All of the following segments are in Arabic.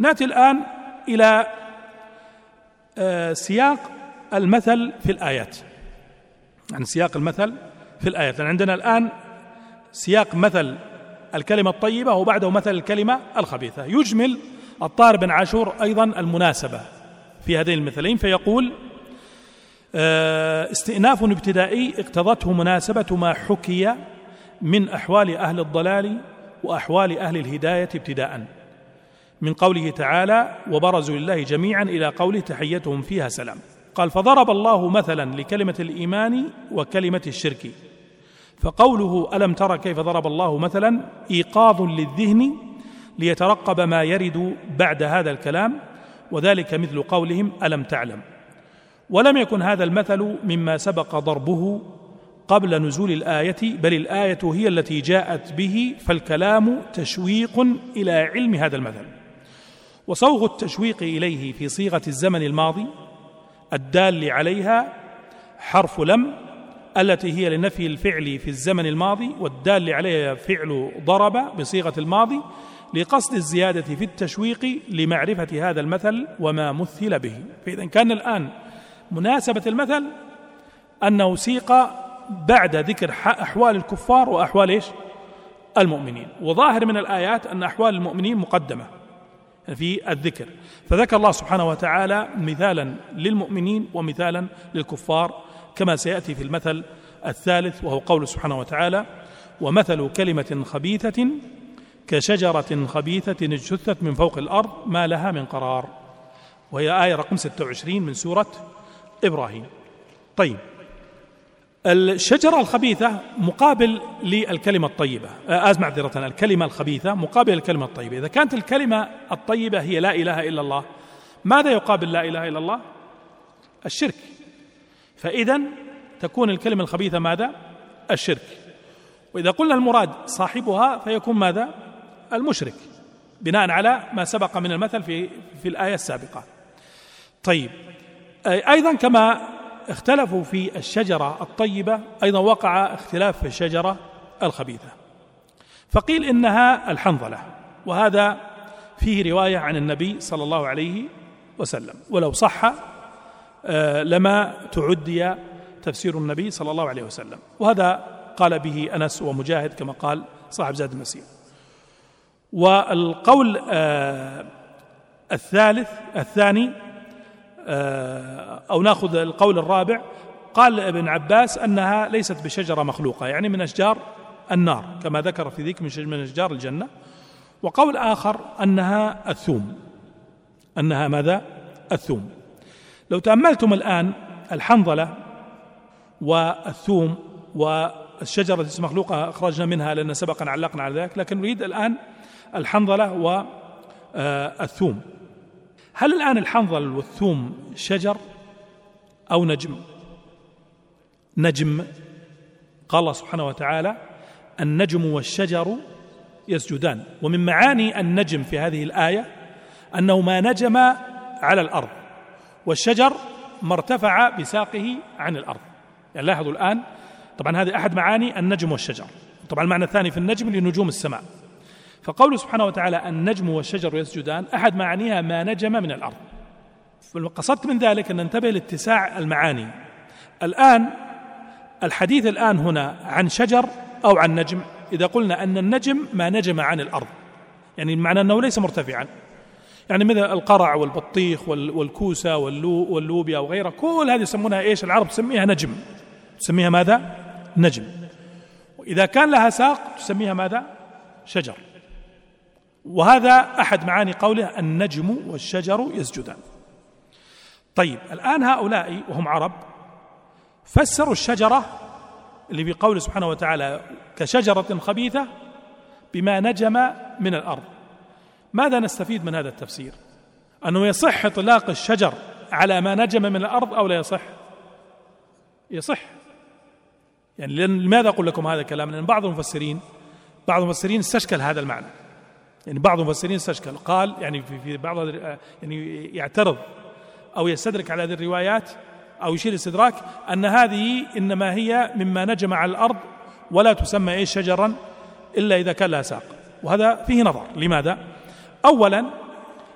نأتي الآن إلى سياق المثل في الآيات، يعني سياق المثل في الآيات، لأن عندنا الآن سياق مثل الكلمة الطيبة وبعده مثل الكلمة الخبيثة. يجمل الطاهر بن عاشور أيضا المناسبة في هذين المثلين فيقول: استئناف ابتدائي اقتضته مناسبة ما حكي من أحوال أهل الضلال وأحوال أهل الهداية ابتداء، من قوله تعالى: وبرزوا لله جميعا، إلى قوله: تحيتهم فيها سلام. قال: فضرب الله مثلا لكلمة الإيمان وكلمة الشرك، فقوله ألم تر كيف ضرب الله مثلا إيقاظ للذهن ليترقب ما يرد بعد هذا الكلام، وذلك مثل قولهم ألم تعلم. ولم يكن هذا المثل مما سبق ضربه قبل نزول الآية، بل الآية هي التي جاءت به، فالكلام تشويق إلى علم هذا المثل، وصوغ التشويق إليه في صيغة الزمن الماضي الدال عليها حرف لم التي هي لنفي الفعل في الزمن الماضي، والدال عليها فعل ضرب بصيغة الماضي، لقصد الزيادة في التشويق لمعرفة هذا المثل وما مثل به. فإذا كان الآن مناسبة المثل أنه سيق بعد ذكر أحوال الكفار وأحوال المؤمنين، وظاهر من الآيات أن أحوال المؤمنين مقدمة في الذكر، فذكر الله سبحانه وتعالى مثالا للمؤمنين ومثالا للكفار كما سيأتي في المثل الثالث، وهو قوله سبحانه وتعالى: ومثل كلمة خبيثة كشجرة خبيثة اجتثت من فوق الأرض ما لها من قرار، وهي آية رقم 26 من سورة إبراهيم. طيب، الشجرة الخبيثة مقابل للكلمة الطيبة، معذرة، الكلمة الخبيثة مقابل الكلمة الطيبة. إذا كانت الكلمة الطيبة هي لا إله إلا الله، ماذا يقابل لا إله إلا الله؟ الشرك. فإذن تكون الكلمة الخبيثة ماذا؟ الشرك. وإذا قلنا المراد صاحبها فيكون ماذا؟ المشرك، بناء على ما سبق من المثل في الآية السابقة. طيب، أيضا كما اختلفوا في الشجرة الطيبة أيضا وقع اختلاف في الشجرة الخبيثة، فقيل إنها الحنظلة، وهذا فيه رواية عن النبي صلى الله عليه وسلم، ولو صح لما تعدي تفسير النبي صلى الله عليه وسلم، وهذا قال به أنس ومجاهد كما قال صاحب زاد المسير. والقول الثاني أو نأخذ القول الرابع، قال ابن عباس أنها ليست بشجرة مخلوقة، يعني من أشجار النار كما ذكر في ذيك من أشجار الجنة. وقول آخر أنها الثوم، أنها ماذا؟ الثوم. لو تأملتم الآن الحنظلة والثوم والشجرة التي مخلوقة أخرجنا منها لأن سبقا علقنا على ذلك، لكن نريد الآن الحنظلة والثوم. هل الآن الحنظل والثوم شجر أو نجم؟ نجم. قال الله سبحانه وتعالى: النجم والشجر يسجدان. ومن معاني النجم في هذه الآية أنه ما نجم على الأرض، والشجر ما ارتفع بساقه عن الأرض. يعني لاحظوا الآن، طبعا هذه أحد معاني النجم والشجر. طبعا المعنى الثاني في النجم لنجوم السماء، فقوله سبحانه وتعالى النجم والشجر يسجدان أحد معانيها ما نجم من الأرض. قصدت من ذلك أن ننتبه لاتساع المعاني. الآن الحديث الآن هنا عن شجر أو عن نجم. إذا قلنا أن النجم ما نجم عن الأرض، يعني معنى أنه ليس مرتفعا، يعني مثل القرع والبطيخ والكوسة واللوبيا وغيرها، كل هذه يسمونها إيش؟ العرب تسميها نجم، تسميها ماذا؟ نجم. وإذا كان لها ساق تسميها ماذا؟ شجر. وهذا أحد معاني قوله النجم والشجر يسجدان. طيب، الآن هؤلاء وهم عرب فسروا الشجرة اللي في قوله سبحانه وتعالى كشجرة خبيثة بما نجم من الأرض. ماذا نستفيد من هذا التفسير؟ أنه يصح إطلاق الشجر على ما نجم من الأرض أو لا يصح؟ يصح. يعني لماذا أقول لكم هذا الكلام؟ لأن بعض المفسرين استشكل هذا المعنى. يعني بعض المفسرين استشكل، قال يعني في بعض يعني يعترض أو يستدرك على هذه الروايات أو يشير استدراك أن هذه إنما هي مما نجم على الأرض ولا تسمى شجرا إلا إذا كان لها ساق. وهذا فيه نظر. لماذا؟ أولا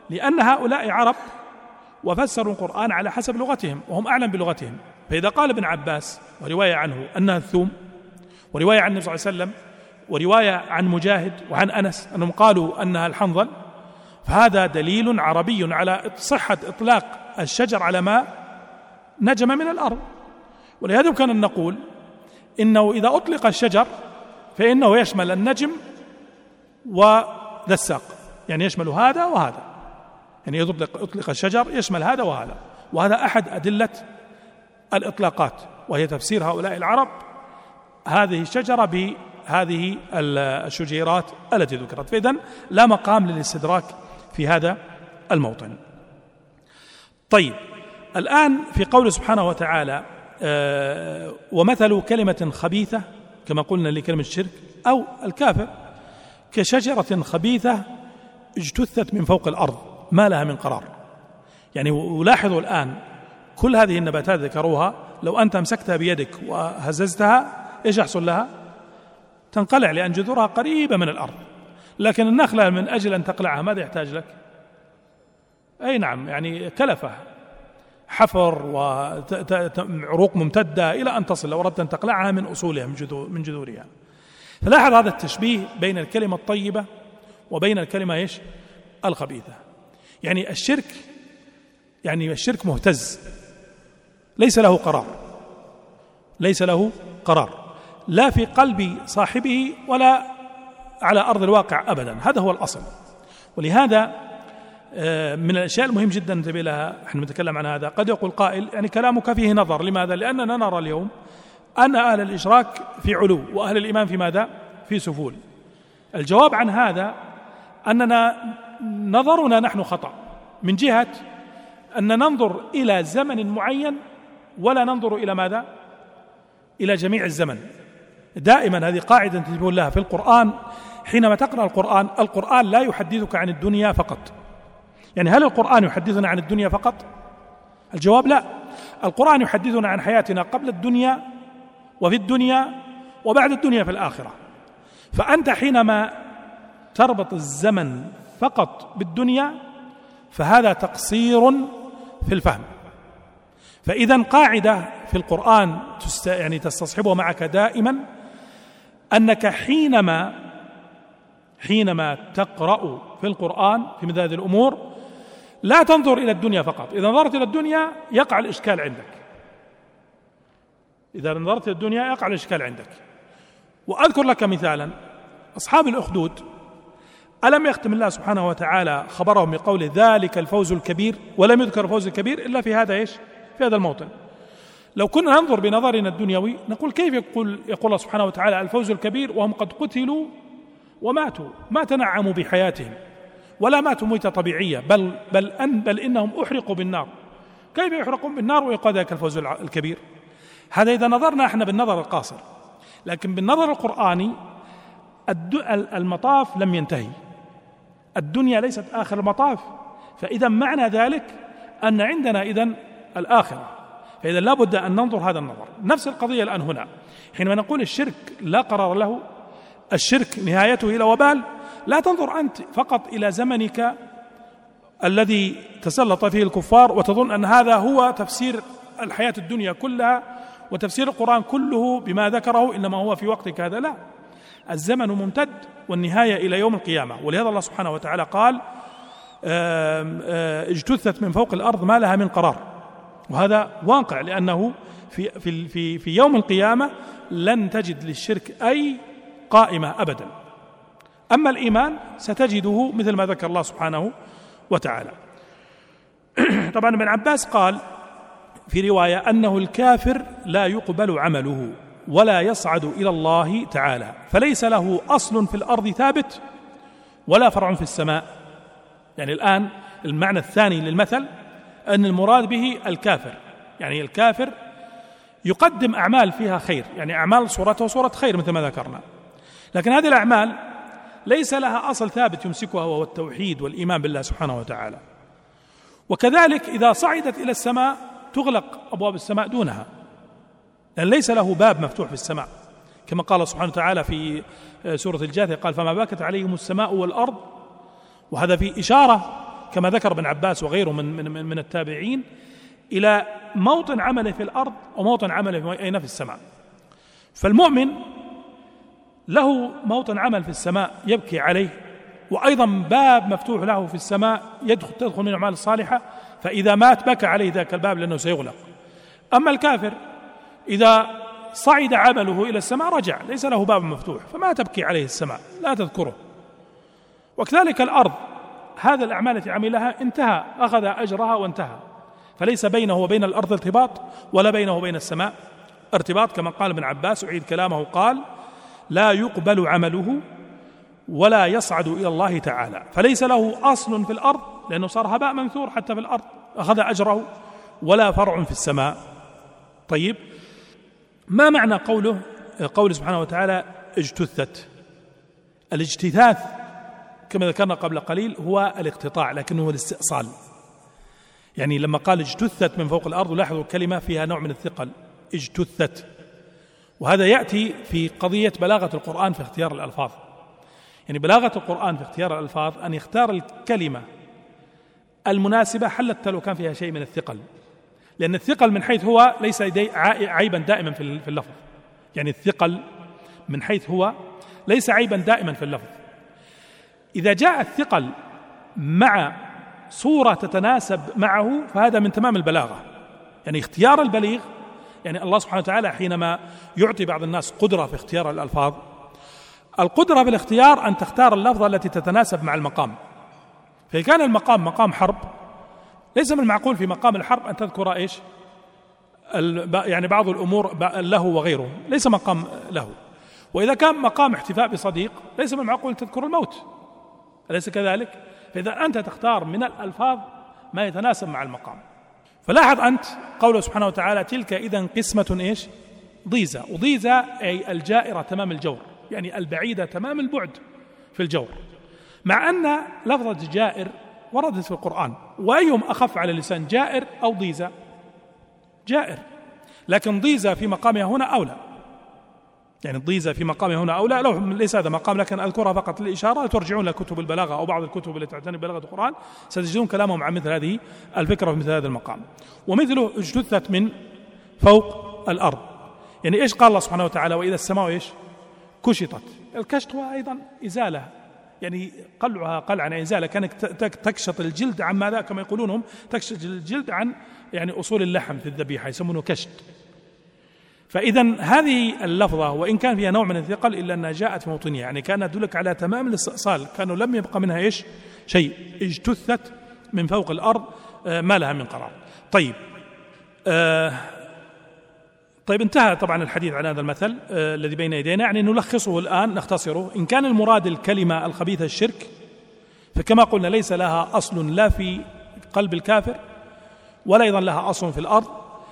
لأن هؤلاء عرب وفسروا القرآن على حسب لغتهم وهم أعلم بلغتهم. فإذا قال ابن عباس ورواية عنه أنها الثوم، ورواية عن النبي صلى الله عليه وسلم، ورواية عن مجاهد وعن أنس أنهم قالوا أنها الحنظل، فهذا دليل عربي على صحة إطلاق الشجر على ما نجم من الأرض. ولهذا كان نقول إنه إذا أطلق الشجر فإنه يشمل النجم وذا الساق، يعني يشمل هذا وهذا، يعني أطلق الشجر يشمل هذا وهذا. وهذا أحد أدلة الإطلاقات، وهي تفسير هؤلاء العرب هذه الشجرة بهذه الشجيرات التي ذكرت. فإذن لا مقام للاستدراك في هذا الموطن. طيب، الآن في قوله سبحانه وتعالى ومثل كلمة خبيثة كما قلنا لكلمة الشرك أو الكافر كشجرة خبيثة اجتثت من فوق الأرض ما لها من قرار. يعني ولاحظوا الآن كل هذه النباتات ذكروها، لو أنت مسكتها بيدك وهززتها إيش يحصل لها؟ تنقلع، لأن جذورها قريبة من الأرض. لكن النخلة من أجل أن تقلعها ماذا يحتاج لك؟ أي نعم، يعني كلفة، حفر وعروق ممتدة إلى أن تصل لو أردت أن تقلعها من أصولها من جذورها. فلاحظ هذا التشبيه بين الكلمة الطيبة وبين الكلمة الخبيثة. يعني الشرك مهتز، ليس له قرار، لا في قلب صاحبه ولا على أرض الواقع أبدا. هذا هو الأصل. ولهذا من الأشياء المهم جدا ننتبه لها، نحن نتكلم عن هذا. قد يقول قائل يعني كلامك فيه نظر، لماذا؟ لأننا نرى اليوم أن أهل الإشراك في علو وأهل الإيمان في ماذا؟ في سفول. الجواب عن هذا أننا نظرنا نحن خطأ، من جهة أن ننظر إلى زمن معين ولا ننظر إلى ماذا؟ إلى جميع الزمن. دائما هذه قاعدة تنتبهون لها في القرآن. حينما تقرأ القرآن لا يحدثك عن الدنيا فقط. يعني هل القرآن يحدثنا عن الدنيا فقط؟ الجواب لا. القرآن يحدثنا عن حياتنا قبل الدنيا وفي الدنيا وبعد الدنيا في الآخرة. فأنت حينما تربط الزمن فقط بالدنيا فهذا تقصير في الفهم. فإذا قاعدة في القرآن يعني تستصحبها معك دائما، أنك حينما تقرأ في القرآن في مثل هذه الأمور لا تنظر إلى الدنيا فقط. إذا نظرت إلى الدنيا يقع الإشكال عندك. وأذكر لك مثالا، أصحاب الأخدود ألم يختم الله سبحانه وتعالى خبرهم بقوله ذلك الفوز الكبير، ولم يذكر الفوز الكبير إلا في هذا في هذا الموطن. لو كنا ننظر بنظرنا الدنيوي نقول كيف يقول الله سبحانه وتعالى الفوز الكبير وهم قد قتلوا وماتوا، ما تنعموا بحياتهم ولا ماتوا موتة طبيعية، بل إنهم أحرقوا بالنار. كيف يحرقون بالنار ويقال ذلك الفوز الكبير؟ هذا إذا نظرنا احنا بالنظر القاصر. لكن بالنظر القرآني المطاف لم ينتهي، الدنيا ليست آخر المطاف. فإذا معنى ذلك أن عندنا إذن الآخرة. فإذا لابد أن ننظر هذا النظر. نفس القضية الآن هنا حينما نقول الشرك لا قرار له، الشرك نهايته إلى وبال، لا تنظر أنت فقط إلى زمنك الذي تسلط فيه الكفار وتظن أن هذا هو تفسير الحياة الدنيا كلها وتفسير القرآن كله بما ذكره إنما هو في وقتك هذا. لا، الزمن ممتد والنهاية إلى يوم القيامة. ولهذا الله سبحانه وتعالى قال اجتثت من فوق الأرض ما لها من قرار. وهذا واقع، لأنه في يوم القيامة لن تجد للشرك أي قائمة أبدا. أما الإيمان ستجده مثل ما ذكر الله سبحانه وتعالى. طبعا ابن عباس قال في رواية أنه الكافر لا يقبل عمله ولا يصعد إلى الله تعالى، فليس له أصل في الأرض ثابت ولا فرع في السماء. يعني الآن المعنى الثاني للمثل أن المراد به الكافر، يعني الكافر يقدم أعمال فيها خير، يعني أعمال صورته صورة خير مثل ما ذكرنا، لكن هذه الأعمال ليس لها أصل ثابت يمسكها وهو التوحيد والإيمان بالله سبحانه وتعالى. وكذلك إذا صعدت إلى السماء تغلق أبواب السماء دونها، لأن ليس له باب مفتوح في السماء، كما قال سبحانه وتعالى في سورة الجاثية قال فما بكت عليهم السماء والأرض. وهذا في إشارة كما ذكر ابن عباس وغيره من التابعين إلى موطن عمله في الأرض وموطن عمله أين في السماء. فالمؤمن له موطن عمل في السماء يبكي عليه، وأيضا باب مفتوح له في السماء تدخل من الأعمال الصالحة، فإذا مات بكى عليه ذاك الباب لأنه سيغلق. أما الكافر إذا صعد عمله إلى السماء رجع، ليس له باب مفتوح، فما تبكي عليه السماء، لا تذكره. وكذلك الأرض، هذا الأعمال التي عملها انتهى، أخذ أجرها وانتهى، فليس بينه وبين الأرض ارتباط ولا بينه وبين السماء ارتباط، كما قال ابن عباس أعيد كلامه قال: لا يقبل عمله ولا يصعد إلى الله تعالى، فليس له أصل في الأرض لأنه صار هباء منثور حتى في الأرض أخذ أجره، ولا فرع في السماء. طيب، ما معنى قوله سبحانه وتعالى اجتثت؟ الاجتثاث كما ذكرنا قبل قليل هو الاقتطاع، لكنه هو الاستئصال. يعني لما قال اجتثت من فوق الأرض، لاحظوا الكلمة فيها نوع من الثقل، اجتثت. وهذا يأتي في قضية بلاغة القرآن في اختيار الألفاظ. يعني بلاغة القرآن في اختيار الألفاظ أن يختار الكلمة المناسبة حتى لو كان فيها شيء من الثقل، لأن الثقل من حيث هو ليس عيبا دائما في اللفظ. يعني الثقل من حيث هو ليس عيبا دائما في اللفظ. إذا جاء الثقل مع صورة تتناسب معه فهذا من تمام البلاغة. يعني اختيار البليغ، يعني الله سبحانه وتعالى حينما يعطي بعض الناس قدرة في اختيار الألفاظ، القدرة بالاختيار أن تختار اللفظة التي تتناسب مع المقام. فإذا كان المقام مقام حرب، ليس من المعقول في مقام الحرب أن تذكر إيش؟ يعني بعض الأمور له وغيره، ليس مقام له. وإذا كان مقام احتفاء بصديق، ليس من المعقول أن تذكر الموت، أليس كذلك؟ فإذا أنت تختار من الألفاظ ما يتناسب مع المقام. فلاحظ أنت قوله سبحانه وتعالى: تلك إذن قسمة إيش؟ ضيزة. وضيزة أي الجائرة تمام الجور، يعني البعيدة تمام البعد في الجور، مع أن لفظة جائر وردت في القرآن، وأيهم أخف على اللسان، جائر أو ضيزة؟ جائر، لكن ضيزة في مقامها هنا أولى. يعني الضيزة في مقامها هنا أولى، لو ليس هذا مقام لكن أذكرها فقط للإشارة. ترجعون لكتب البلاغة أو بعض الكتب التي تعتني ببلاغة القرآن ستجدون كلامهم عن مثل هذه الفكرة في مثل هذا المقام. ومثله اجتثت من فوق الأرض. يعني إيش قال الله سبحانه وتعالى؟ وإذا السماء إيش؟ كشطت. الكشط هو أيضا إزالة، يعني قلعها قلعا إزالة، كانت تكشط الجلد عن ماذا كما يقولونهم، تكشط الجلد عن يعني أصول اللحم في الذبيحة، يسمونه كشط. فإذا هذه اللفظة وإن كان فيها نوع من الثقل إلا أنها جاءت في موطنها، يعني كانت تدلك على تمام الاستئصال، كانوا لم يبقى منها إيش؟ شيء. اجتثت من فوق الأرض ما لها من قرار. طيب انتهى طبعا الحديث عن هذا المثل الذي بين يدينا، يعني نلخصه الآن نختصره. إن كان المراد الكلمة الخبيثة الشرك، فكما قلنا ليس لها أصل لا في قلب الكافر ولا أيضا لها أصل في الأرض،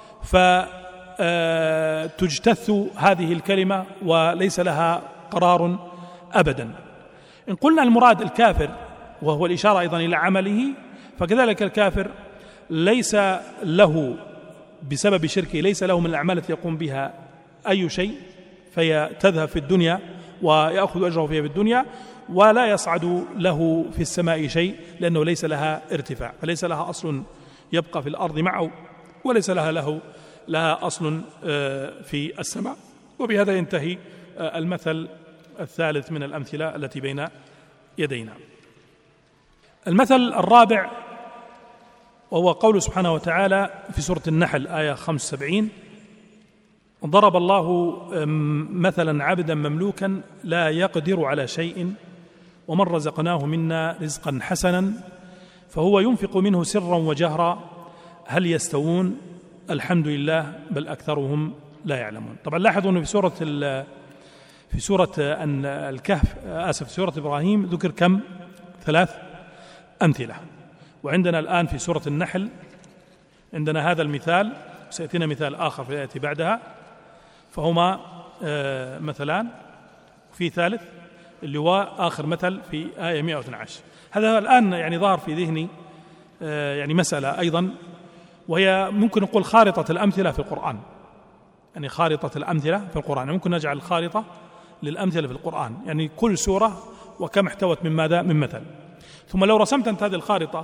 فتجتث هذه الكلمة وليس لها قرار أبدا. إن قلنا المراد الكافر وهو الإشارة أيضا إلى عمله، فكذلك الكافر ليس له بسبب شركه ليس له من الأعمال التي يقوم بها أي شيء، فهي تذهب في الدنيا ويأخذ أجره فيها في الدنيا، ولا يصعد له في السماء شيء لأنه ليس لها ارتفاع، فليس لها أصل يبقى في الأرض معه، وليس لها أصل في السماء. وبهذا ينتهي المثل الثالث من الأمثلة التي بين يدينا. المثل الرابع وهو قوله سبحانه وتعالى في سورة النحل آية 75: ضرب الله مثلا عبدا مملوكا لا يقدر على شيء ومن رزقناه منا رزقا حسنا فهو ينفق منه سرا وجهرا هل يستوون الحمد لله بل أكثرهم لا يعلمون. طبعا لاحظوا أنه في سورة الكهف في سورة إبراهيم ذكر كم؟ 3 أمثلة، وعندنا الآن في سورة النحل عندنا هذا المثال، سيأتينا مثال آخر في الآية بعدها، فهما مثلان، في ثالث اللي هو آخر مثل في آية 112. هذا الآن يعني ظهر في ذهني يعني مسألة أيضا، وهي ممكن نقول خارطة الأمثلة في القرآن. يعني خارطة الأمثلة في القرآن ممكن نجعل خارطة للأمثلة في القرآن، يعني كل سورة وكم احتوت من ماذا؟ من مثل. ثم لو رسمت أنت هذه الخارطة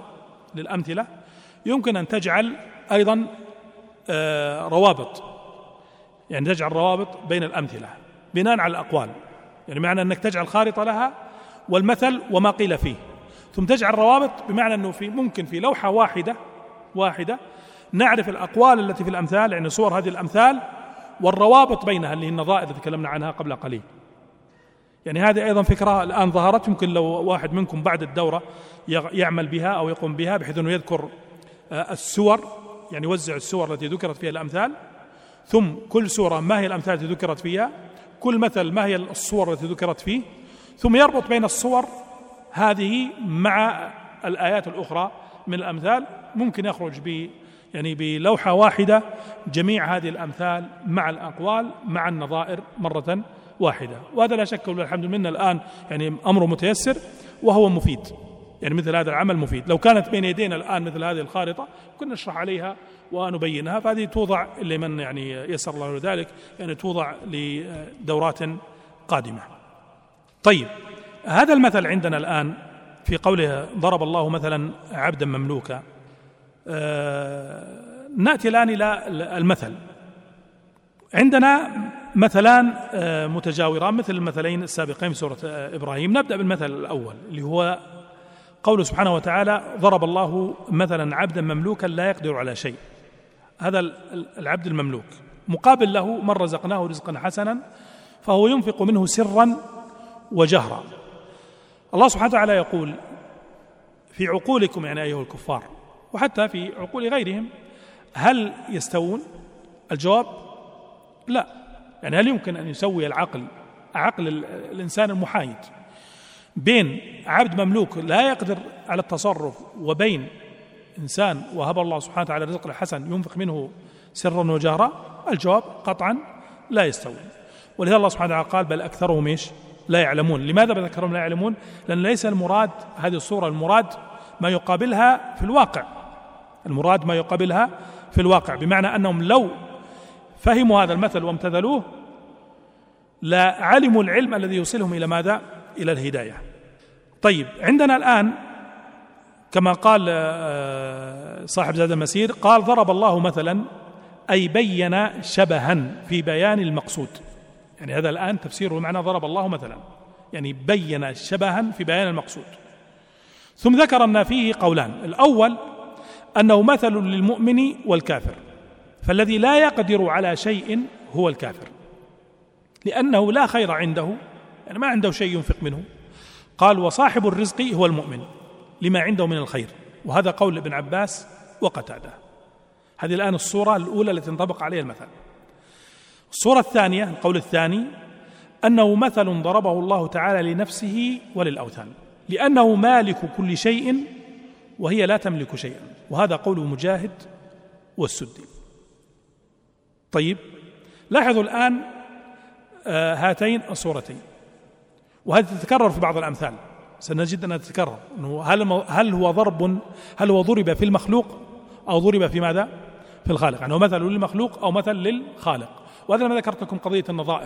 للأمثلة يمكن أن تجعل أيضا روابط، يعني تجعل روابط بين الأمثلة بناء على الأقوال، يعني معنى أنك تجعل خارطة لها والمثل وما قيل فيه، ثم تجعل روابط بمعنى أنه ممكن في لوحة واحدة نعرف الأقوال التي في الأمثال، يعني صور هذه الأمثال والروابط بينها اللي هي النظائر التي تكلمنا عنها قبل قليل. يعني هذه أيضا فكرة الآن ظهرت، يمكن لو واحد منكم بعد الدورة يعمل بها أو يقوم بها بحيث أنه يذكر السور، يعني يوزع السور التي ذكرت فيها الأمثال، ثم كل سورة ما هي الأمثال التي ذكرت فيها، كل مثل ما هي الصور التي ذكرت فيه، ثم يربط بين الصور هذه مع الآيات الأخرى من الأمثال. ممكن يخرج يعني بلوحة واحدة جميع هذه الأمثال مع الأقوال مع النظائر مرة واحدة، وهذا لا شك والحمد لله الآن يعني أمره متيسر وهو مفيد، يعني مثل هذا العمل مفيد. لو كانت بين يدينا الآن مثل هذه الخارطة كنا نشرح عليها ونبينها، فهذه توضع لمن يعني يسر الله ذلك، يعني توضع لدورات قادمة. طيب، هذا المثل عندنا الآن في قوله ضرب الله مثلا عبدا مملوكا، نأتي الآن إلى المثل. عندنا مثلان متجاوران مثل المثلين السابقين في سورة إبراهيم. نبدأ بالمثل الأول اللي هو قوله سبحانه وتعالى ضرب الله مثلا عبدا مملوكا لا يقدر على شيء. هذا العبد المملوك مقابل له من رزقناه رزقا حسنا فهو ينفق منه سرا وجهرا. الله سبحانه وتعالى يقول في عقولكم يعني أيها الكفار وحتى في عقول غيرهم هل يستوون؟ الجواب لا. يعني هل يمكن أن يسوي عقل الإنسان المحايد بين عبد مملوك لا يقدر على التصرف وبين إنسان وهب الله سبحانه وتعالى الرزق الحسن ينفق منه سرا وجهرا؟ الجواب قطعا لا يستوي. ولذلك الله سبحانه وتعالى قال بل أكثرهم لا يعلمون. لماذا بل أكثرهم لا يعلمون؟ لأن ليس المراد هذه الصورة، المراد ما يقابلها في الواقع، المراد ما يقابلها في الواقع، بمعنى أنهم لو فهموا هذا المثل وامتثلوه لا علموا العلم الذي يوصلهم إلى ماذا؟ إلى الهداية. طيب، عندنا الآن كما قال صاحب زاد المسير قال ضرب الله مثلا أي بين شبها في بيان المقصود. يعني هذا الآن تفسيره معنى ضرب الله مثلا يعني بين شبها في بيان المقصود. ثم ذكر أن فيه قولان، الأول أنه مثل للمؤمن والكافر، فالذي لا يقدر على شيء هو الكافر لأنه لا خير عنده، يعني ما عنده شيء ينفق منه. قال وصاحب الرزق هو المؤمن لما عنده من الخير، وهذا قول ابن عباس وقتادة. هذه الآن الصورة الأولى التي تنطبق عليها المثل. الصورة الثانية، القول الثاني، أنه مثل ضربه الله تعالى لنفسه وللأوثان لأنه مالك كل شيء وهي لا تملك شيئا، وهذا قول مجاهد والسدي. طيب، لاحظوا الآن هاتين الصورتين، وهذه تتكرر في بعض الأمثال، سنجد أنها تتكرر. هل هو ضرب في المخلوق أو ضرب في ماذا؟ في الخالق، يعني هو مثل للمخلوق أو مثل للخالق. وهذا لما ذكرت لكم قضية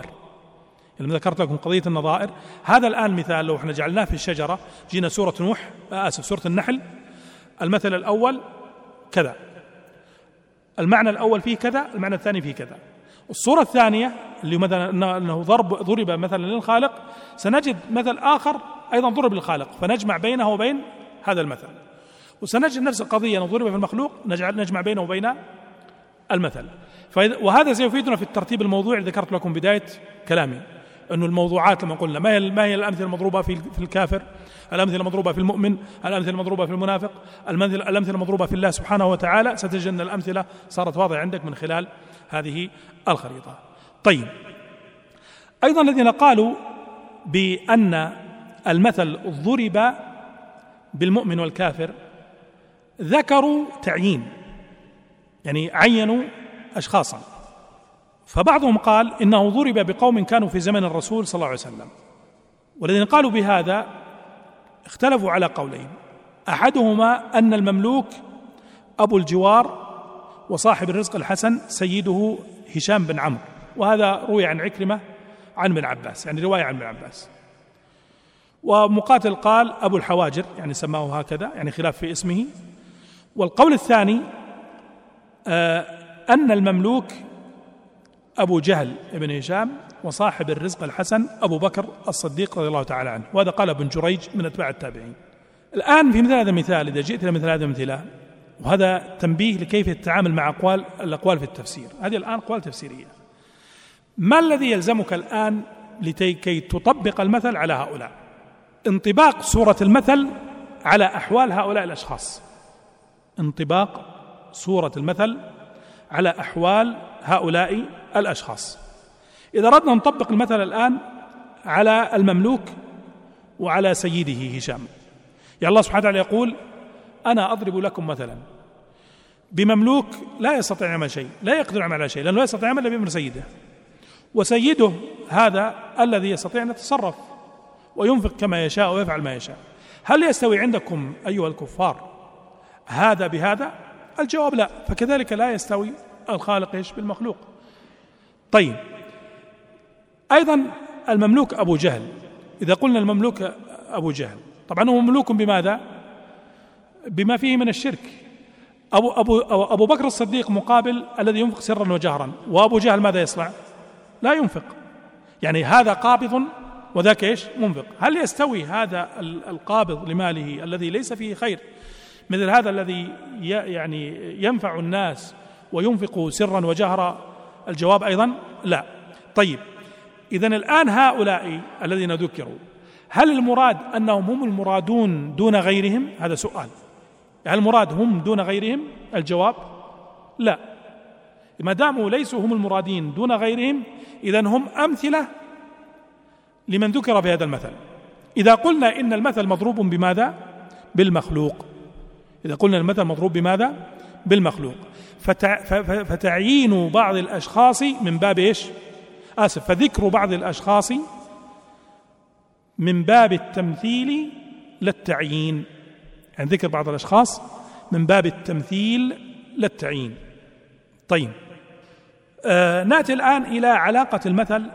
النظائر، هذا الآن مثال لو احنا جعلناه في الشجرة، جينا سورة سورة النحل، المثل الأول كذا، المعنى الأول فيه كذا، المعنى الثاني فيه كذا. الصورة الثانية اللي مثلا أنه ضرب مثلا للخالق، سنجد مثل آخر أيضا ضرب للخالق فنجمع بينه وبين هذا المثل، وسنجد نفس القضية ضرب في المخلوق نجمع بينه وبين المثل. وهذا سيفيدنا في الترتيب الموضوعي. ذكرت لكم بداية كلامي أنه الموضوعات لما قلنا ما هي الأمثلة المضروبة في الكافر، الأمثلة المضروبة في المؤمن، الأمثلة المضروبة في المنافق، الأمثلة المضروبة في الله سبحانه وتعالى، ستجد أن الأمثلة صارت واضحة عندك من خلال هذه الخريطة. طيب، أيضا الذين قالوا بأن المثل ضرب بالمؤمن والكافر ذكروا تعيين، يعني عينوا أشخاصا، فبعضهم قال إنه ضرب بقوم كانوا في زمن الرسول صلى الله عليه وسلم. والذين قالوا بهذا اختلفوا على قولين، أحدهما أن المملوك أبو الجوار وصاحب الرزق الحسن سيده هشام بن عمرو، وهذا روي عن عكرمة عن ابن عباس، يعني رواية عن ابن عباس. ومقاتل قال أبو الحواجر، يعني سماه هكذا، يعني خلاف في اسمه. والقول الثاني أن المملوك أبو جهل بن هشام وصاحب الرزق الحسن أبو بكر الصديق رضي الله تعالى عنه، وهذا قال ابن جريج من أتباع التابعين. الآن في مثل هذا المثال، إذا جئت إلى مثل هذا المثال، وهذا تنبيه لكيف التعامل مع الأقوال في التفسير، هذه الآن أقوال تفسيرية، ما الذي يلزمك الآن لكي تطبق المثل على هؤلاء؟ انطباق صورة المثل على أحوال هؤلاء الأشخاص، انطباق صورة المثل على أحوال هؤلاء الأشخاص. إذا أردنا نطبق المثل الآن على المملوك وعلى سيده هشام، يعني الله سبحانه وتعالى يقول: أنا أضرب لكم مثلا بمملوك لا يستطيع يعمل شيء، لا يقدر على شيء، لأنه لا يستطيع يعمل إلا بأمر سيده، وسيده هذا الذي يستطيع أن يتصرف وينفق كما يشاء ويفعل ما يشاء. هل يستوي عندكم أيها الكفار هذا بهذا؟ الجواب لا. فكذلك لا يستوي الخالق بالمخلوق. طيب، أيضا المملوك أبو جهل، إذا قلنا المملوك أبو جهل، طبعا هو مملوك بماذا؟ بما فيه من الشرك. أبو بكر الصديق مقابل الذي ينفق سرا وجهرا، وأبو جهل ماذا يصنع؟ لا ينفق، يعني هذا قابض وذاك منفق. هل يستوي هذا القابض لماله الذي ليس فيه خير مثل هذا الذي يعني ينفع الناس وينفق سرا وجهرا؟ الجواب أيضا لا. طيب، إذن الآن هؤلاء الذين ذكروا، هل المراد أنهم هم المرادون دون غيرهم؟ هذا سؤال. هل المراد هم دون غيرهم؟ الجواب لا. ما داموا ليسوا هم المرادين دون غيرهم، إذن هم أمثلة لمن ذكر في هذا المثل. إذا قلنا إن المثل مضروب بماذا؟ بالمخلوق. إذا قلنا المثل مضروب بماذا؟ بالمخلوق، فتعيين بعض الأشخاص من باب فذكر بعض الأشخاص من باب التمثيل للتعيين، يعني ذكر بعض الأشخاص من باب التمثيل للتعيين. طيب، نأتي الآن إلى علاقة المثل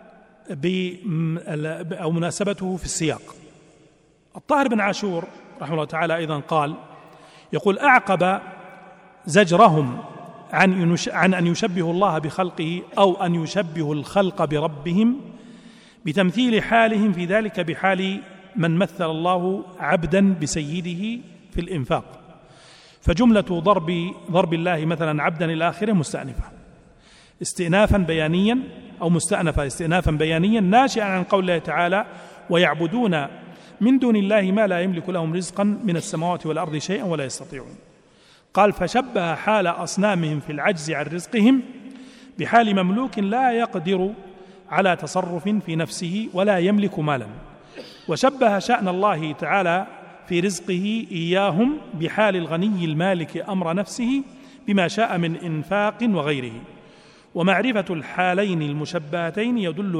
أو مناسبته في السياق. الطاهر بن عاشور رحمه الله تعالى أيضا قال، يقول: أعقب زجرهم عن أن يشبهوا الله بخلقه أو أن يشبهوا الخلق بربهم بتمثيل حالهم في ذلك بحال من مثل الله عبدا بسيده في الإنفاق، فجملة ضرب الله مثلا عبدا إلى آخره مستأنفة استئنافا بيانيا، أو مستأنفة استئنافا بيانيا ناشئا عن قول الله تعالى: ويعبدون من دون الله ما لا يملك لهم رزقا من السماوات والأرض شيئا ولا يستطيعون. قال: فشبه حال أصنامهم في العجز عن رزقهم بحال مملوك لا يقدر على تصرف في نفسه ولا يملك مالا، وشبه شأن الله تعالى في رزقه إياهم بحال الغني المالك أمر نفسه بما شاء من إنفاق وغيره. ومعرفة الحالين المشبهتين يدل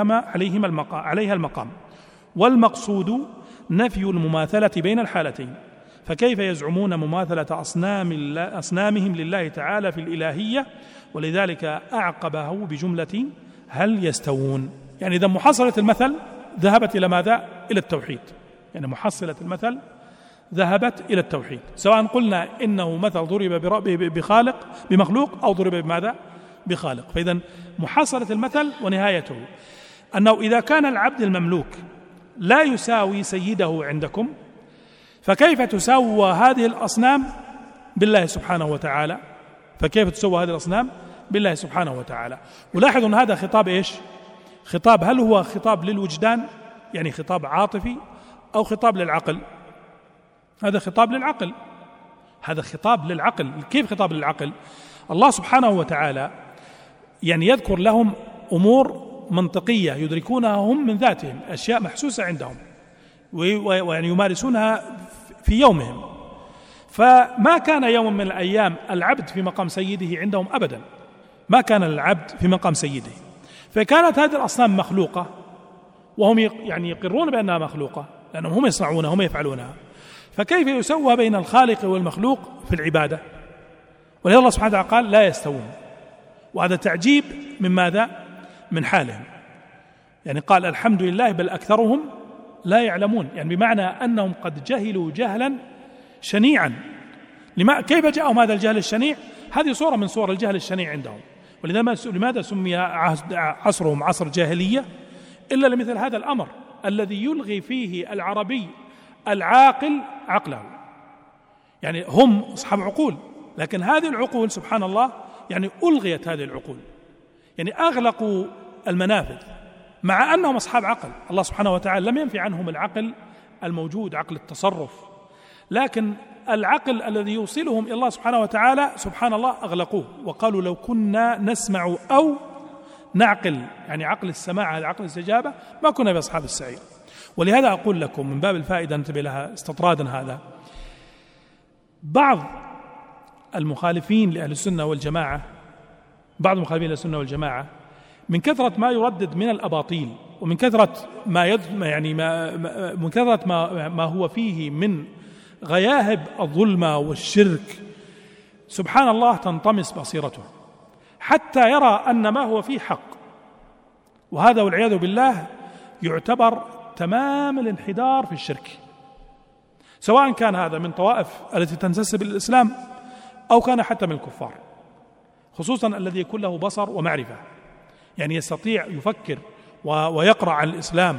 عليها المقام، والمقصود نفي المماثلة بين الحالتين، فكيف يزعمون مماثلة أصنامهم لله تعالى في الإلهية؟ ولذلك أعقبه بجملة: هل يستوون؟ يعني إذا محصلة المثل ذهبت إلى ماذا؟ إلى التوحيد. يعني محصلة المثل ذهبت إلى التوحيد، سواء قلنا إنه مثل ضرب بمخلوق أو ضرب بماذا؟ بخالق. فإذا محصلة المثل ونهايته أنه إذا كان العبد المملوك لا يساوي سيده عندكم، فكيف تسوى هذه الأصنام بالله سبحانه وتعالى؟ فكيف تسوى هذه الأصنام بالله سبحانه وتعالى؟ ولاحظوا أن هذا خطاب خطاب، هل هو خطاب للوجدان يعني خطاب عاطفي أو خطاب للعقل؟ هذا خطاب للعقل، هذا خطاب للعقل. كيف خطاب للعقل؟ الله سبحانه وتعالى يعني يذكر لهم أمور منطقية يدركونها هم من ذاتهم، أشياء محسوسة عندهم ويعني يمارسونها في يومهم. فما كان يوم من الأيام العبد في مقام سيده عندهم أبدا، ما كان العبد في مقام سيده. فكانت هذه الأصنام مخلوقة وهم يعني يقرون بأنها مخلوقة لأنهم هم يصنعونها هم يفعلونها، فكيف يسوى بين الخالق والمخلوق في العبادة؟ ولذلك الله سبحانه وتعالى قال: لا يستوون. وهذا تعجيب من ماذا؟ من حالهم. يعني قال: الحمد لله بل أكثرهم لا يعلمون، يعني بمعنى أنهم قد جهلوا جهلا شنيعا، كيف جاءهم هذا الجهل الشنيع؟ هذه صورة من صور الجهل الشنيع عندهم. ولماذا سمي عصرهم عصر جاهلية؟ إلا لمثل هذا الأمر الذي يلغي فيه العربي العاقل عقله. يعني هم أصحاب عقول، لكن هذه العقول سبحان الله يعني ألغيت هذه العقول، يعني أغلقوا المنافذ، مع أنهم أصحاب عقل. الله سبحانه وتعالى لم ينفي عنهم العقل الموجود، عقل التصرف، لكن العقل الذي يوصلهم إلى الله سبحانه وتعالى سبحان الله أغلقوه، وقالوا لو كنا نسمع أو نعقل، يعني عقل السماع هذا عقل الاستجابة، ما كنا بأصحاب السعير. ولهذا أقول لكم من باب الفائدة ننتبه لها استطرادا هذا، بعض المخالفين لأهل السنة والجماعة، من كثرة ما يردد من الأباطيل، ومن كثرة ما هو فيه من غياهب الظلمة والشرك، سبحان الله تنطمس بصيرته حتى يرى أن ما هو فيه حق، وهذا والعياذ بالله يعتبر تمام الانحدار في الشرك، سواء كان هذا من طوائف التي تنتسب للإسلام أو كان حتى من الكفار، خصوصا الذي يكون له بصر ومعرفة، يعني يستطيع يفكر ويقرأ عن الإسلام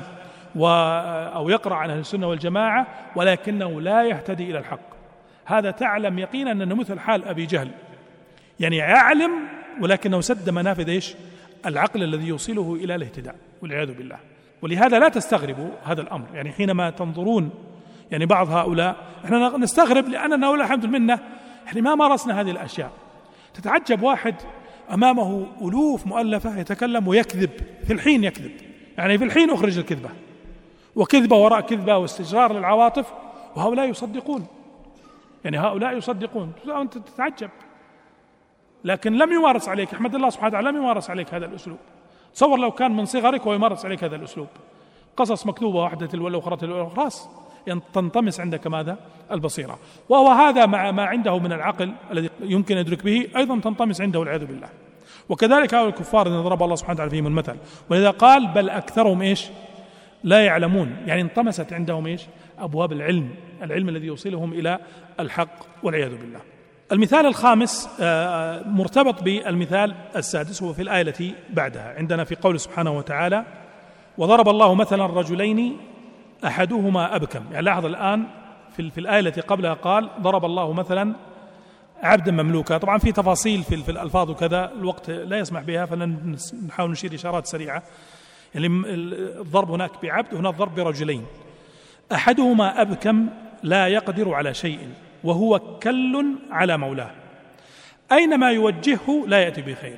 أو يقرأ عن أهل السنة والجماعة، ولكنه لا يهتدي إلى الحق. هذا تعلم يقينا أنه مثل حال أبي جهل، يعني يعلم ولكنه سد منافذ العقل الذي يوصله إلى الاهتداء والعياذ بالله. ولهذا لا تستغربوا هذا الأمر، يعني حينما تنظرون يعني بعض هؤلاء، احنا نستغرب لأننا ولا الحمد لله احنا ما مارسنا هذه الأشياء. تتعجب واحد أمامه ألوف مؤلفة يتكلم ويكذب في الحين، يكذب يعني في الحين أخرج الكذبة، وكذبة وراء كذبة واستجرار للعواطف، وهؤلاء يصدقون، يعني هؤلاء يصدقون، أنت تتعجب، لكن لم يمارس عليك، احمد الله سبحانه وتعالى لم يمارس عليك هذا الأسلوب. تصور لو كان من صغرك ويمارس عليك هذا الأسلوب، قصص مكتوبة واحدة تلو الأخرى خلاص تنطمس عندك ماذا؟ البصيرة. وهو هذا مع ما عنده من العقل الذي يمكن يدرك به أيضا تنطمس عنده والعياذ بالله. وكذلك هؤلاء الكفار الذين ضرب الله سبحانه وتعالى فيهم المثل، ولذا قال بل أكثرهم لا يعلمون، يعني انطمست عندهم أبواب العلم الذي يوصلهم إلى الحق والعياذ بالله. المثال الخامس مرتبط بالمثال السادس، وهو في الآية التي بعدها عندنا في قول سبحانه وتعالى وضرب الله مثلا رجلين أحدهما أبكم. يعني لاحظ الآن في الآية التي قبلها قال ضرب الله مثلا عبدا مملوكا، طبعا في تفاصيل في الألفاظ وكذا الوقت لا يسمح بها، فنحاول نشير إشارات سريعة. يعني الضرب هناك بعبد، هنا الضرب برجلين. أحدهما أبكم لا يقدر على شيء وهو كل على مولاه أينما يوجهه لا يأتي بخير.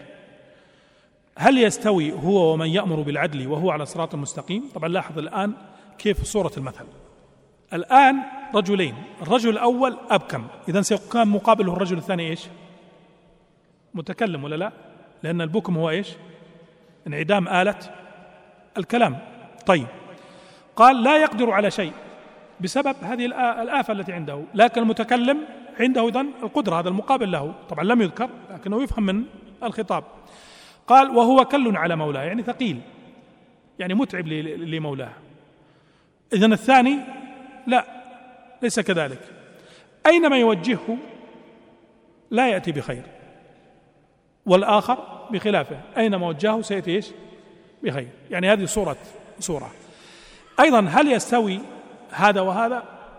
هل يستوي هو ومن يأمر بالعدل وهو على صراط مستقيم؟ طبعا لاحظ الآن كيف صورة المثل. الآن رجلين، الرجل الأول أبكم، إذن سيكون مقابله الرجل الثاني متكلم ولا لا؟ لأن البكم هو انعدام آلة الكلام. طيب، قال لا يقدر على شيء بسبب هذه الآفة التي عنده، لكن المتكلم عنده إذن القدرة، هذا المقابل له، طبعا لم يذكر لكنه يفهم من الخطاب. قال وهو كل على مولاه، يعني ثقيل، يعني متعب لمولاه. إذن الثاني لا، ليس كذلك، أينما يوجهه لا يأتي بخير، والآخر بخلافه أينما وجهه سيأتي بخير. يعني هذه صورة. أيضا هل يستوي هذا وهذا؟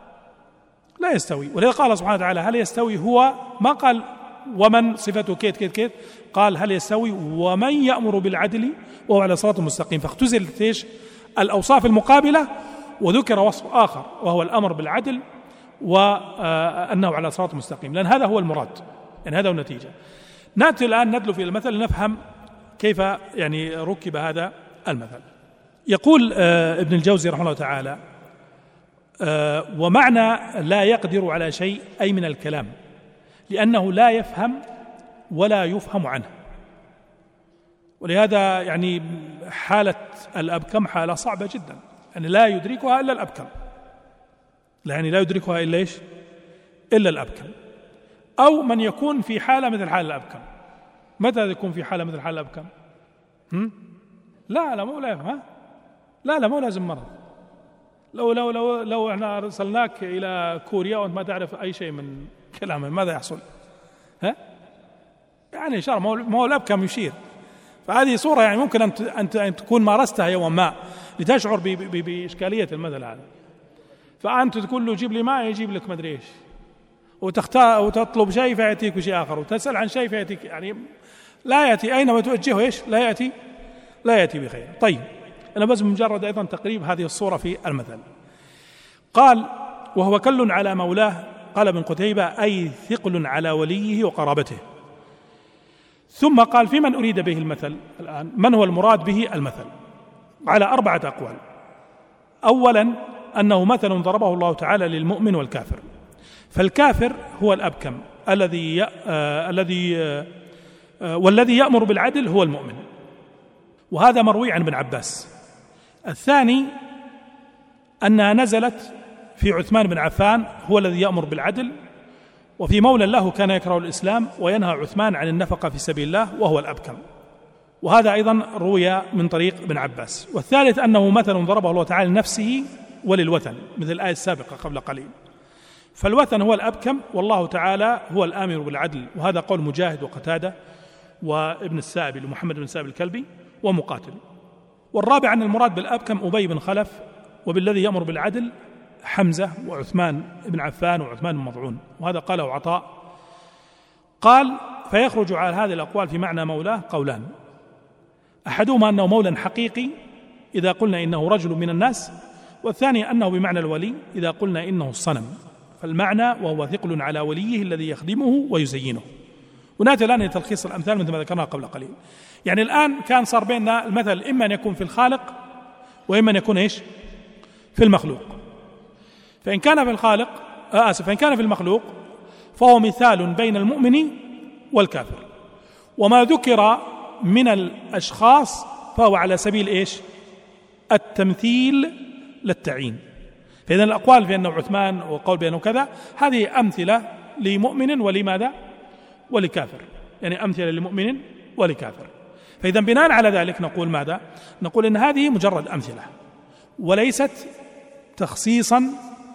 لا يستوي. ولذا قال سبحانه وتعالى هل يستوي هو، ما قال ومن صفته كيت، قال هل يستوي ومن يأمر بالعدل وهو على صراط مستقيم، فاختزلت الأوصاف المقابلة وذكر وصف آخر وهو الأمر بالعدل وأنه على صراط مستقيم، لأن هذا هو المراد، يعني هذا هو النتيجة. نأتي الآن ندلو في المثل لنفهم كيف يعني ركب هذا المثل. يقول ابن الجوزي رحمه الله تعالى ومعنى لا يقدر على شيء أي من الكلام، لأنه لا يفهم ولا يفهم عنه. ولهذا يعني حالة الأبكم حالة صعبة جدا، يعني لا يدركها إلا الأبكم، يعني لا يدركها إلا إلا الأبكم، أو من يكون في حالة مثل حال الأبكم. متى يكون في حالة مثل حال الأبكم؟ لا مو لا يفهم، لا مو لازم مرض. لو احنا ارسلناك الى كوريا وانت ما تعرف اي شيء من كلامه ماذا يحصل؟ يعني إشارة، ما هو الأبكم يشير. فهذه صورة يعني ممكن أن تكون مارستها يوما ما لتشعر بإشكالية المثل هذا. فأنت تقول له جيب لي ماء يجيب لك مدري إيش، وتختار وتطلب شيء فيأتيك شيء آخر، وتسأل عن شيء فيأتيك، يعني لا يأتي أينما توجهه إيش لا يأتي بخير. طيب أنا بس مجرد أيضا تقريب هذه الصورة في المثل. قال وهو كل على مولاه، قال ابن قتيبة أي ثقل على وليه وقرابته. ثم قال في من أريد به المثل الآن، من هو المراد به المثل؟ على 4 أقوال. أولا أنه مثل ضربه الله تعالى للمؤمن والكافر. فالكافر هو الأبكم والذي يأمر بالعدل هو المؤمن، وهذا مروي عن ابن عباس. الثاني أنها نزلت في عثمان بن عفان هو الذي يأمر بالعدل، وفي مولى له كان يكره الإسلام وينهى عثمان عن النفقة في سبيل الله وهو الأبكم، وهذا أيضا روي من طريق ابن عباس. والثالث أنه مثل ضربه الله تعالى لنفسه وللوثن، مثل الآية السابقة قبل قليل. فالوثن هو الأبكم، والله تعالى هو الآمر بالعدل، وهذا قول مجاهد وقتادة وابن السائب ومحمد بن السائب الكلبي ومقاتل. والرابع أن المراد بالأبكم أبي بن خلف، وبالذي يأمر بالعدل حمزة وعثمان بن عفان وعثمان بن مضعون، وهذا قاله عطاء. قال فيخرج على هذه الأقوال في معنى مولاه قولان: أحدهما أنه مولى حقيقي إذا قلنا إنه رجل من الناس، والثاني أنه بمعنى الولي إذا قلنا إنه الصنم. فالمعنى وهو ثقل على وليه الذي يخدمه ويزينه. ونأتي الآن لتلخيص الأمثال مثل ما ذكرنا قبل قليل. يعني الآن كان صار بيننا المثل إما أن يكون في الخالق وإما أن يكون إيش؟ في المخلوق. فإن كان في الخالق فإن كان في المخلوق فهو مثال بين المؤمن والكافر، وما ذكر من الأشخاص فهو على سبيل إيش؟ التمثيل للتعيين. فإذا الأقوال بأنه عثمان وقول بأنه كذا هذه أمثلة لمؤمن ولماذا؟ ولكافر، يعني أمثلة لمؤمن ولكافر. فإذا بناء على ذلك نقول ماذا؟ نقول إن هذه مجرد أمثلة وليست تخصيصا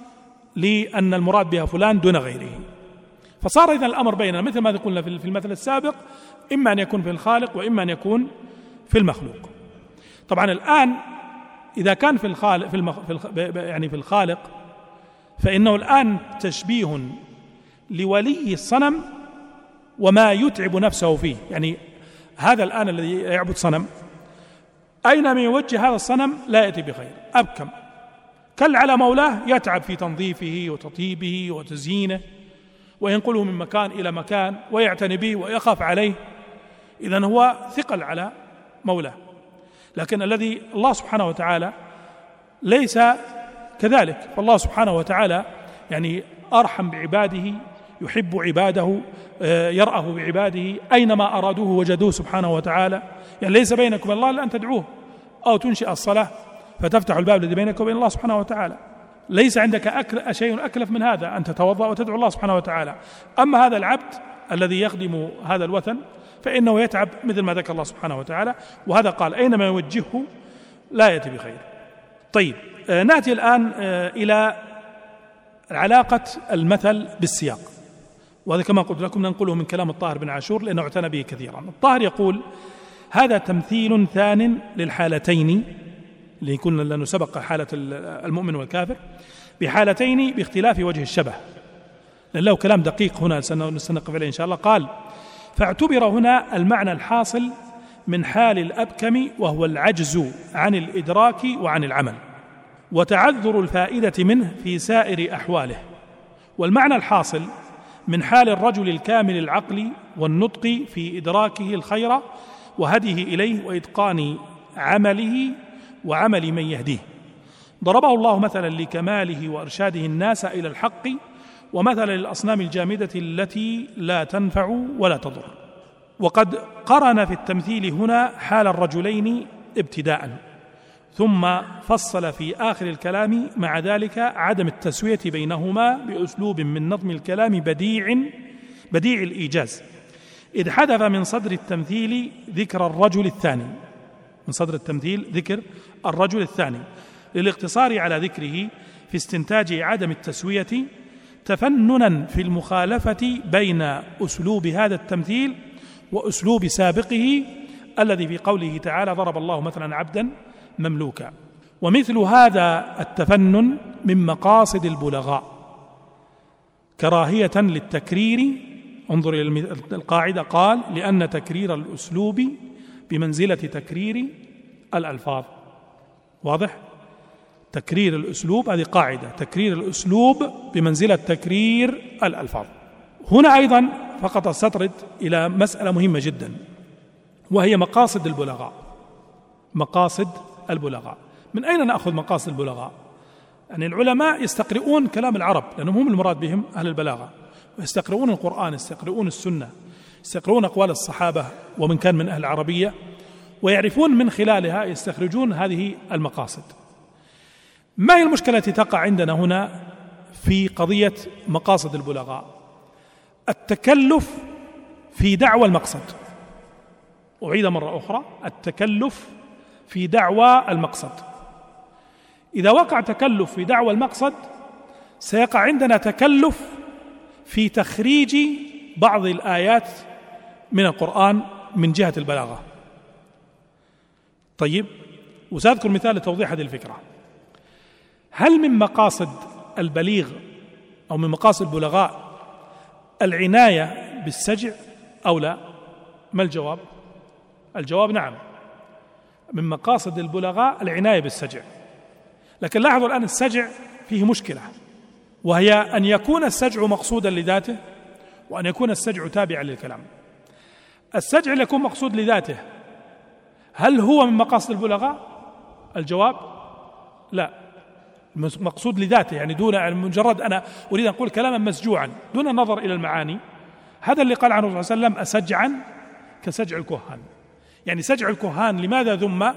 لأن المراد بها فلان دون غيره. فصار إذن الأمر بيننا مثل ما قلنا في المثل السابق، إما أن يكون في الخالق وإما أن يكون في المخلوق. طبعا الآن إذا كان في الخالق يعني في الخالق فإنه الآن تشبيه لولي الصنم وما يتعب نفسه فيه. يعني هذا الآن الذي يعبد صنم أينما يوجه هذا الصنم لا يأتي بخير، أبكم. كل على مولاه يتعب في تنظيفه وتطيبه وتزيينه وينقله من مكان إلى مكان ويعتني به ويخاف عليه. إذن هو ثقل على مولاه. لكن الذي الله سبحانه وتعالى ليس كذلك، فالله سبحانه وتعالى يعني أرحم بعباده، يحب عباده، يرأه بعباده، أينما أرادوه وجدوه سبحانه وتعالى. يعني ليس بينك وبين الله إلا أن تدعوه أو تنشئ الصلاة فتفتح الباب الذي بينك وبين الله سبحانه وتعالى. ليس عندك شيء أكلف من هذا، أن تتوضأ وتدعو الله سبحانه وتعالى. أما هذا العبد الذي يخدم هذا الوثن فإنه يتعب مثل ما ذكر الله سبحانه وتعالى، وهذا قال أينما يوجهه لا يأتي بخير. طيب نأتي الآن إلى علاقة المثل بالسياق، وهذا كما قلت لكم ننقله من كلام الطاهر بن عاشور لأنه اعتنى به كثيرا. الطاهر يقول هذا تمثيل ثان للحالتين اللي كنا لأنه سبق حالة المؤمن والكافر بحالتين باختلاف وجه الشبه، لأن له كلام دقيق هنا سنقف عليه إن شاء الله. قال فاعتبر هنا المعنى الحاصل من حال الأبكم وهو العجز عن الإدراك وعن العمل وتعذر الفائدة منه في سائر أحواله، والمعنى الحاصل من حال الرجل الكامل العقل والنطق في إدراكه الخير وهديه إليه وإتقان عمله وعمل من يهديه. ضربه الله مثلا لكماله وإرشاده الناس إلى الحق، ومثلا للأصنام الجامدة التي لا تنفع ولا تضر. وقد قرن في التمثيل هنا حال الرجلين ابتداء، ثم فصل في آخر الكلام مع ذلك عدم التسوية بينهما بأسلوب من نظم الكلام بديع الإيجاز، إذ حذف من صدر التمثيل ذكر الرجل الثاني، من صدر التمثيل ذكر الرجل الثاني للاقتصار على ذكره في استنتاج عدم التسوية تفننا في المخالفة بين أسلوب هذا التمثيل وأسلوب سابقه الذي في قوله تعالى ضرب الله مثلا عبدا مملوكا. ومثل هذا التفنن من مقاصد البلغاء كراهية للتكرير. انظر إلى القاعدة، قال لأن تكرير الأسلوب بمنزلة تكرير الألفاظ. واضح؟ تكرير الأسلوب، هذه قاعدة، تكرير الأسلوب بمنزلة تكرير الألفاظ. هنا أيضا فقط استطرد إلى مسألة مهمة جدا، وهي مقاصد البلغاء. مقاصد البلغاء، من أين نأخذ مقاصد البلغاء؟ يعني العلماء يستقرؤون كلام العرب لأنهم هم المراد بهم أهل البلاغة، ويستقرؤون القرآن، يستقرؤون السنة، يستقرؤون أقوال الصحابة ومن كان من أهل العربية، ويعرفون من خلالها يستخرجون هذه المقاصد. ما هي المشكلة التي تقع عندنا هنا في قضية مقاصد البلغاء؟ التكلف في دعوى المقصد. أعيد مرة أخرى، التكلف في دعوى المقصد. إذا وقع تكلف في دعوى المقصد سيقع عندنا تكلف في تخريج بعض الآيات من القرآن من جهة البلاغة. طيب، وسأذكر مثال لتوضيح هذه الفكرة. هل من مقاصد البليغ أو من مقاصد البلغاء العناية بالسجع أو لا؟ ما الجواب؟ الجواب نعم، من مقاصد البلغاء العناية بالسجع. لكن لاحظوا الآن السجع فيه مشكلة، وهي أن يكون السجع مقصودا لذاته، وأن يكون السجع تابعا للكلام. السجع اللي يكون مقصود لذاته هل هو من مقاصد البلغاء؟ الجواب لا، مقصود لذاته، يعني دون مجرد أنا أريد أن أقول كلاما مسجوعا دون النظر إلى المعاني. هذا اللي قال عنه صلى الله عليه وسلم أسجعا كسجع الكهان. يعني سجع الكهان لماذا ذم؟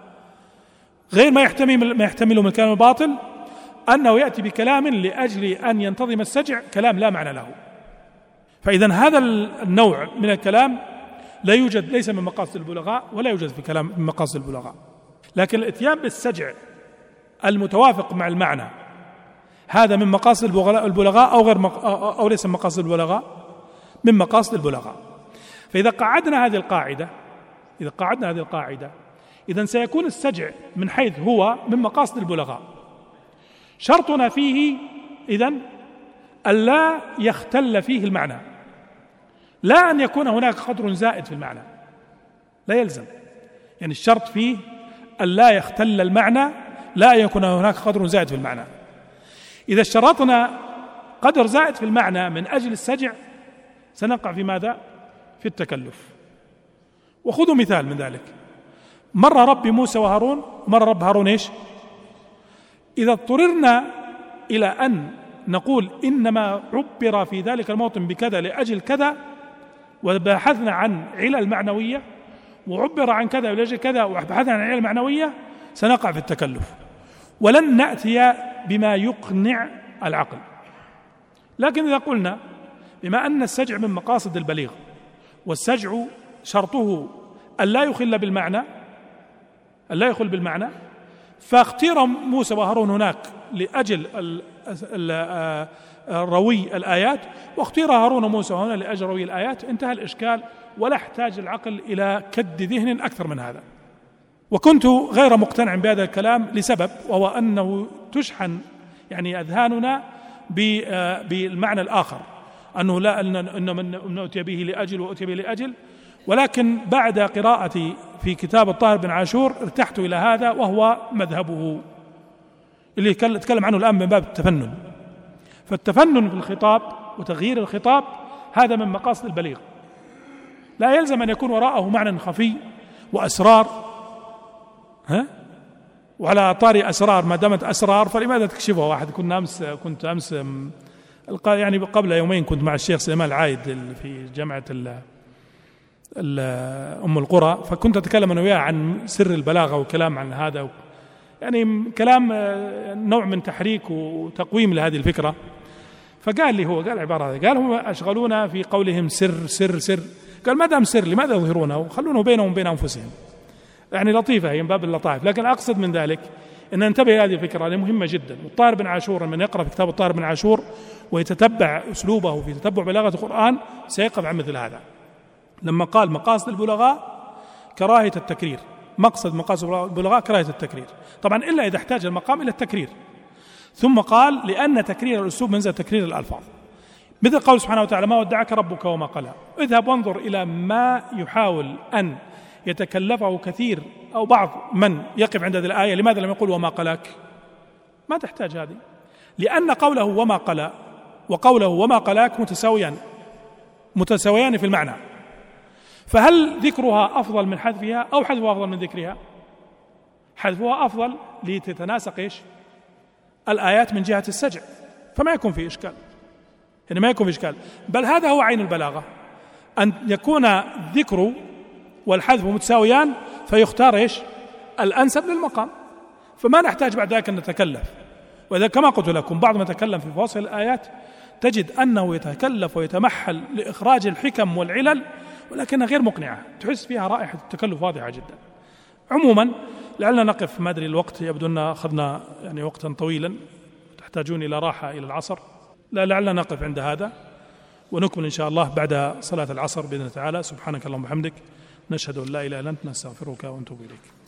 غير ما يحتمله من الكلام الباطل، أنه يأتي بكلام لأجل أن ينتظم السجع، كلام لا معنى له. فإذا هذا النوع من الكلام لا يوجد، ليس من مقاصد البلغاء، ولا يوجد في كلام من مقاصد البلغاء. لكن الاتيان بالسجع المتوافق مع المعنى هذا من مقاصد البلغاء أو غير أو ليس من مقاصد البلغاء؟ من مقاصد البلغاء. فإذا قعدنا هذه القاعدة إذن سيكون السجع من حيث هو من مقاصد البلغاء. شرطنا فيه إذن ألا يختل فيه المعنى، لا أن يكون هناك قدر زائد في المعنى، لا يلزم. يعني الشرط فيه ألا يختل المعنى، لا يكون هناك قدر زائد في المعنى. إذا اشترطنا قدر زائد في المعنى من أجل السجع سنقع في ماذا؟ في التكلف. وخذوا مثال من ذلك، مر رب موسى وهارون، مر رب هارون إيش؟ إذا اضطررنا إلى أن نقول إنما عبر في ذلك الموطن بكذا لأجل كذا، وبحثنا عن علل معنوية، وعبر عن كذا لأجل كذا وبحثنا عن علل معنوية، سنقع في التكلف ولن نأتي بما يقنع العقل. لكن إذا قلنا بما أن السجع من مقاصد البليغ، والسجع شرطه ألا يخل بالمعنى، فاختير موسى وهارون هناك لأجل روي الآيات، واختير هارون وموسى هنا لأجل روي الآيات، انتهى الإشكال ولا احتاج العقل إلى كد ذهن أكثر من هذا. وكنت غير مقتنع بهذا الكلام لسبب، وهو أنه تشحن يعني أذهاننا بالمعنى الآخر، أنه لا أن من أتي به لأجل وأتي به لأجل. ولكن بعد قراءتي في كتاب الطاهر بن عاشور ارتحت إلى هذا، وهو مذهبه اللي يتكلم عنه الآن من باب التفنن. فالتفنن في الخطاب وتغيير الخطاب هذا من مقاصد البليغ، لا يلزم أن يكون وراءه معنى خفي وأسرار. وعلى طاري أسرار، ما دامت أسرار فلماذا تكشفها واحد؟ كنت أمس يعني قبل يومين كنت مع الشيخ سليمان العايد في جامعة أم القرى، فكنت أتكلم أنا وياه عن سر البلاغة وكلام عن هذا، يعني كلام نوع من تحريك وتقويم لهذه الفكرة. فقال لي، هو قال عبارة هذه، قال هم أشغلونا في قولهم سر سر سر. قال ما دام سر لماذا يظهرونه؟ خلونه بينهم وبين أنفسهم. يعني لطيفة، هي من باب اللطائف. لكن أقصد من ذلك إن ننتبه هذه الفكرة لأنها مهمة جدا. والطاهر بن عاشور من يقرأ في كتاب الطاهر بن عاشور ويتتبع أسلوبه في تتبع بلاغة القرآن سيقف عن مثل هذا. لما قال مقاصد البلغاء كراهية التكرير، مقاصد البلغاء كراهية التكرير، طبعا إلا إذا احتاج المقام إلى التكرير. ثم قال لأن تكرير الأسلوب منزل تكرير الألفاظ، مثل قول سبحانه وتعالى ما ودعك ربك وما قلى. اذهب وانظر إلى ما يحاول أن يتكلفه كثير أو بعض من يقف عند هذه الآية، لماذا لم يقول وما قلاك؟ ما تحتاج هذه، لأن قوله وما قلى وقوله وما قلاك متساويان في المعنى، فهل ذكرها أفضل من حذفها أو حذفها أفضل من ذكرها؟ حذفها أفضل لتتناسق الآيات من جهة السجع، فما يكون في إشكال، يعني ما يكون في إشكال. بل هذا هو عين البلاغة، أن يكون الذكر والحذف متساويان فيختار الأنسب للمقام، فما نحتاج بعد ذلك أن نتكلف. وإذا كما قلت لكم بعض من يتكلم في فواصل الآيات تجد أنه يتكلف ويتمحل لإخراج الحكم والعلل ولكنها غير مقنعة، تحس فيها رائحة التكلف واضحة جدا. عموما لعلنا نقف، ما أدري الوقت يبدو أن أخذنا يعني وقتا طويلا، تحتاجون إلى راحة إلى العصر، لعلنا نقف عند هذا ونكمل إن شاء الله بعد صلاة العصر بإذن الله تعالى. سبحانك اللهم وبحمدك، نشهد أن لا إله إلا أنت، نستغفرك ونتوب إليك.